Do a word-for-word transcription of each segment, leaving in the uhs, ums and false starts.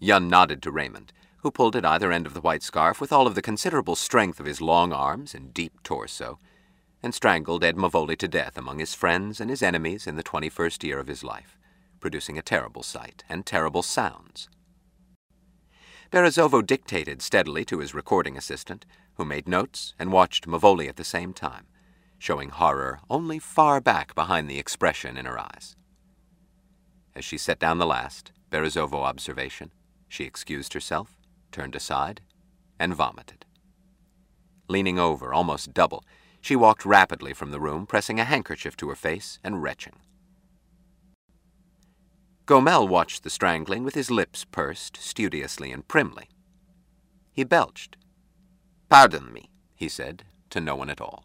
Yun nodded to Raymond, who pulled at either end of the white scarf with all of the considerable strength of his long arms and deep torso, and strangled Ed Mavoli to death among his friends and his enemies in the twenty-first year of his life, producing a terrible sight and terrible sounds. Berezovsky dictated steadily to his recording assistant, who made notes and watched Mavoli at the same time, showing horror only far back behind the expression in her eyes. As she set down the last Berezovsky observation, she excused herself, turned aside, and vomited. Leaning over, almost double, she walked rapidly from the room, pressing a handkerchief to her face and retching. Gomel watched the strangling with his lips pursed studiously and primly. He belched. "Pardon me," he said, to no one at all.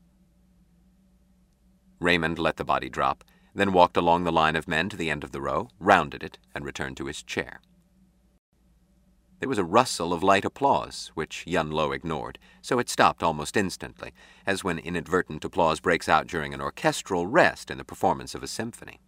Raymond let the body drop, then walked along the line of men to the end of the row, rounded it, and returned to his chair. There was a rustle of light applause, which Yun Lo ignored, so it stopped almost instantly, as when inadvertent applause breaks out during an orchestral rest in the performance of a symphony.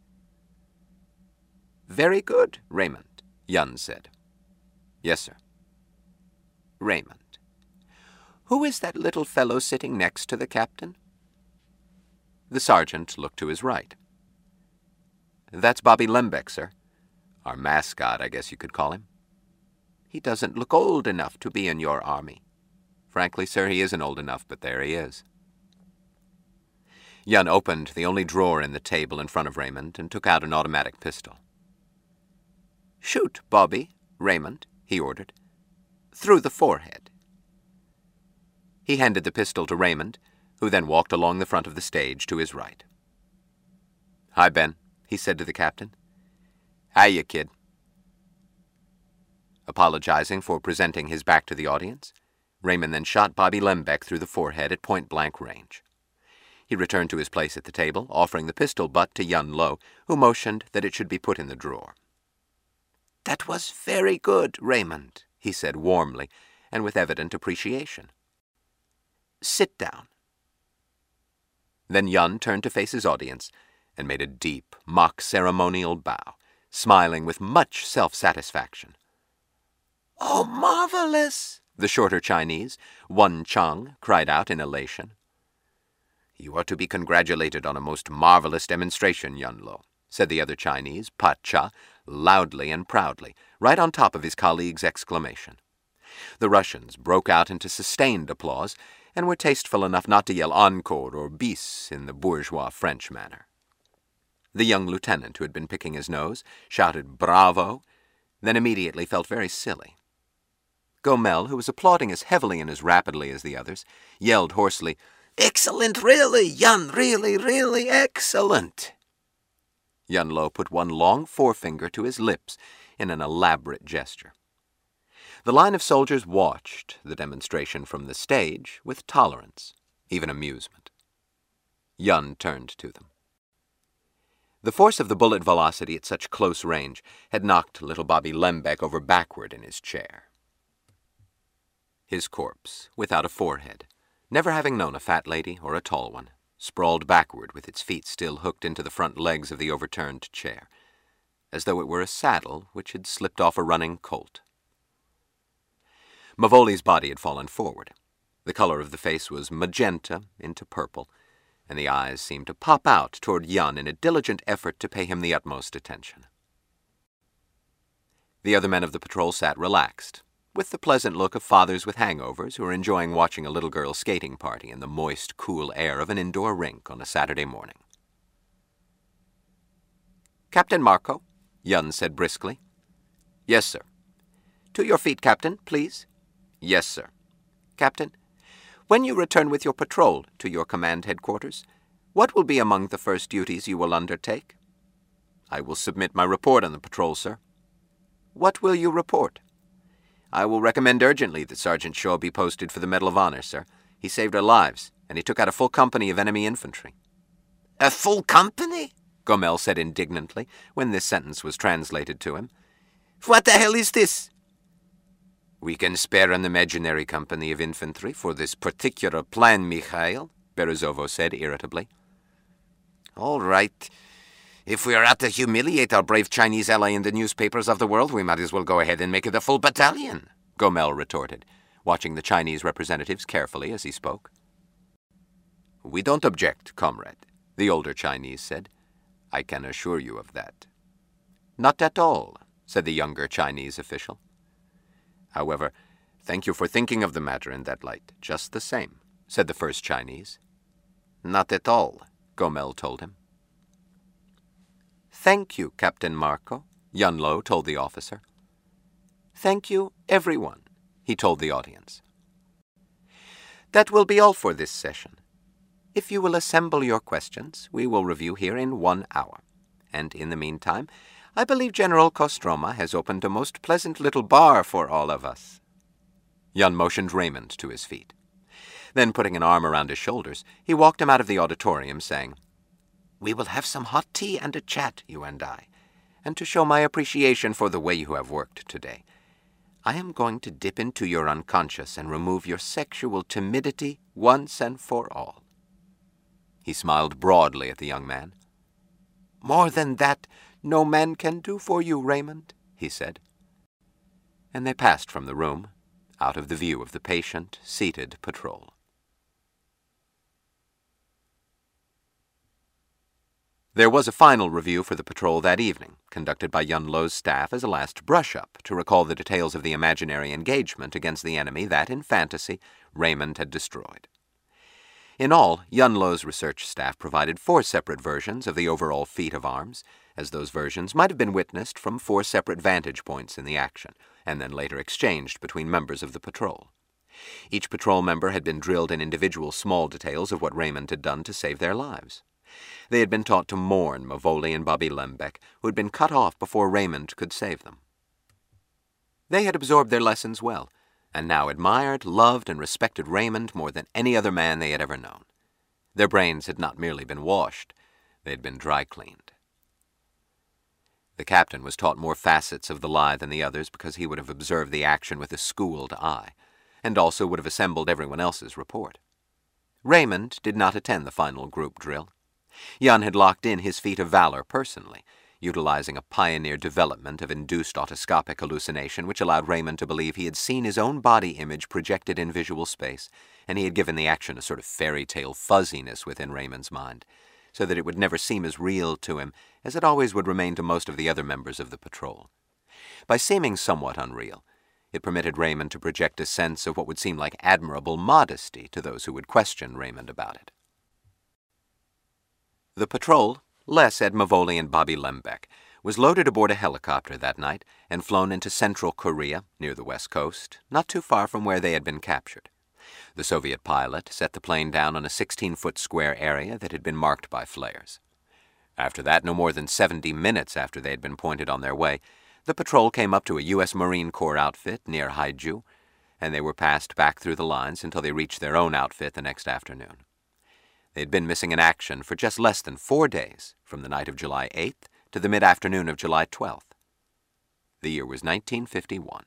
"Very good, Raymond," Yun said. "Yes, sir." "Raymond, who is that little fellow sitting next to the captain?" The sergeant looked to his right. "That's Bobby Lembeck, sir. Our mascot, I guess you could call him." "He doesn't look old enough to be in your army." "Frankly, sir, he isn't old enough, but there he is." Yun opened the only drawer in the table in front of Raymond and took out an automatic pistol. "Shoot, Bobby, Raymond," he ordered. "Through the forehead." He handed the pistol to Raymond, who then walked along the front of the stage to his right. "Hi, Ben," he said to the captain. "Hiya, kid." Apologizing for presenting his back to the audience, Raymond then shot Bobby Lembeck through the forehead at point-blank range. He returned to his place at the table, offering the pistol butt to Yun Lo, who motioned that it should be put in the drawer. "That was very good, Raymond," he said warmly, and with evident appreciation. "Sit down." Then Yun turned to face his audience and made a deep, mock-ceremonial bow, smiling with much self-satisfaction. "Oh, marvelous!" the shorter Chinese, Wen Chang, cried out in elation. "You are to be congratulated on a most marvelous demonstration, Yun Lo," said the other Chinese, Pa Cha, loudly and proudly, right on top of his colleague's exclamation. The Russians broke out into sustained applause and were tasteful enough not to yell encore or bis in the bourgeois French manner. The young lieutenant, who had been picking his nose, shouted bravo, then immediately felt very silly. Gomel, who was applauding as heavily and as rapidly as the others, yelled hoarsely, "Excellent, really, Yun, really, really excellent!" Yun Lo put one long forefinger to his lips in an elaborate gesture. The line of soldiers watched the demonstration from the stage with tolerance, even amusement. Yun turned to them. The force of the bullet velocity at such close range had knocked little Bobby Lembeck over backward in his chair. His corpse, without a forehead, never having known a fat lady or a tall one, sprawled backward with its feet still hooked into the front legs of the overturned chair, as though it were a saddle which had slipped off a running colt. Mavoli's body had fallen forward. The color of the face was magenta into purple, and the eyes seemed to pop out toward Yun in a diligent effort to pay him the utmost attention. The other men of the patrol sat relaxed, with the pleasant look of fathers with hangovers who are enjoying watching a little girl skating party in the moist, cool air of an indoor rink on a Saturday morning. "Captain Marco," Yun said briskly. "Yes, sir." "To your feet, Captain, please." "Yes, sir." "Captain, when you return with your patrol to your command headquarters, what will be among the first duties you will undertake?" "I will submit my report on the patrol, sir." "What will you report?" "I will recommend urgently that Sergeant Shaw be posted for the Medal of Honor, sir. He saved our lives, and he took out a full company of enemy infantry." "A full company?" Gomel said indignantly, when this sentence was translated to him. "What the hell is this?" "We can spare an imaginary company of infantry for this particular plan, Mikhail," Berezovsky said irritably. "All right. If we are out to humiliate our brave Chinese ally in the newspapers of the world, we might as well go ahead and make it a full battalion, Gomel retorted, watching the Chinese representatives carefully as he spoke. We don't object, comrade, the older Chinese said. I can assure you of that. Not at all, said the younger Chinese official. However, thank you for thinking of the matter in that light, just the same, said the first Chinese. Not at all, Gomel told him. Thank you, Captain Marco, Yunlo told the officer. Thank you, everyone, he told the audience. That will be all for this session. If you will assemble your questions, we will review here in one hour. And in the meantime, I believe General Kostroma has opened a most pleasant little bar for all of us. Yun motioned Raymond to his feet. Then, putting an arm around his shoulders, he walked him out of the auditorium, saying, We will have some hot tea and a chat, you and I, and to show my appreciation for the way you have worked today, I am going to dip into your unconscious and remove your sexual timidity once and for all. He smiled broadly at the young man. More than that, no man can do for you, Raymond, he said. And they passed from the room, out of the view of the patient, seated patrol. There was a final review for the patrol that evening, conducted by Yunlo's staff as a last brush-up to recall the details of the imaginary engagement against the enemy that, in fantasy, Raymond had destroyed. In all, Yunlo's research staff provided four separate versions of the overall feat of arms, as those versions might have been witnessed from four separate vantage points in the action, and then later exchanged between members of the patrol. Each patrol member had been drilled in individual small details of what Raymond had done to save their lives. They had been taught to mourn Mavoli and Bobby Lembeck, who had been cut off before Raymond could save them. They had absorbed their lessons well, and now admired, loved, and respected Raymond more than any other man they had ever known. Their brains had not merely been washed, they had been dry-cleaned. The captain was taught more facets of the lie than the others because he would have observed the action with a schooled eye, and also would have assembled everyone else's report. Raymond did not attend the final group drill. Yun had locked in his feat of valor personally, utilizing a pioneer development of induced otoscopic hallucination which allowed Raymond to believe he had seen his own body image projected in visual space, and he had given the action a sort of fairy tale fuzziness within Raymond's mind, so that it would never seem as real to him as it always would remain to most of the other members of the patrol. By seeming somewhat unreal, it permitted Raymond to project a sense of what would seem like admirable modesty to those who would question Raymond about it. The patrol, less Ed Mavoli and Bobby Lembeck, was loaded aboard a helicopter that night and flown into central Korea, near the west coast, not too far from where they had been captured. The Soviet pilot set the plane down on a sixteen-foot square area that had been marked by flares. After that, no more than seventy minutes after they had been pointed on their way, the patrol came up to a U S Marine Corps outfit near Haiju, and they were passed back through the lines until they reached their own outfit the next afternoon. They had been missing in action for just less than four days, from the night of July eighth to the mid-afternoon of July twelfth. The year was nineteen fifty-one.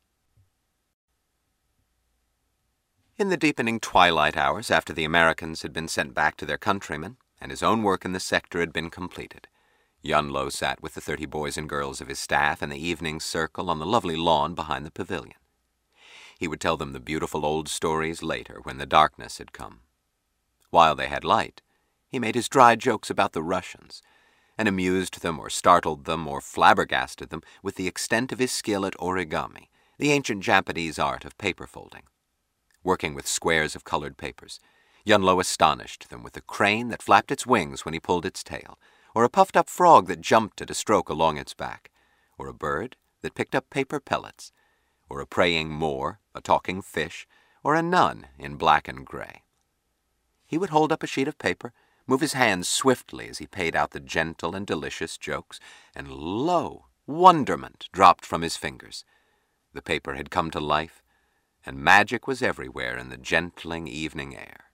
In the deepening twilight hours after the Americans had been sent back to their countrymen, and his own work in the sector had been completed, Yunlo sat with the thirty boys and girls of his staff in the evening circle on the lovely lawn behind the pavilion. He would tell them the beautiful old stories later when the darkness had come. While they had light, he made his dry jokes about the Russians, and amused them or startled them or flabbergasted them with the extent of his skill at origami, the ancient Japanese art of paper folding. Working with squares of colored papers, Yunlo astonished them with a crane that flapped its wings when he pulled its tail, or a puffed-up frog that jumped at a stroke along its back, or a bird that picked up paper pellets, or a praying Moor, a talking fish, or a nun in black and gray. He would hold up a sheet of paper, move his hands swiftly as he paid out the gentle and delicious jokes, and lo, wonderment dropped from his fingers. The paper had come to life, and magic was everywhere in the gentling evening air.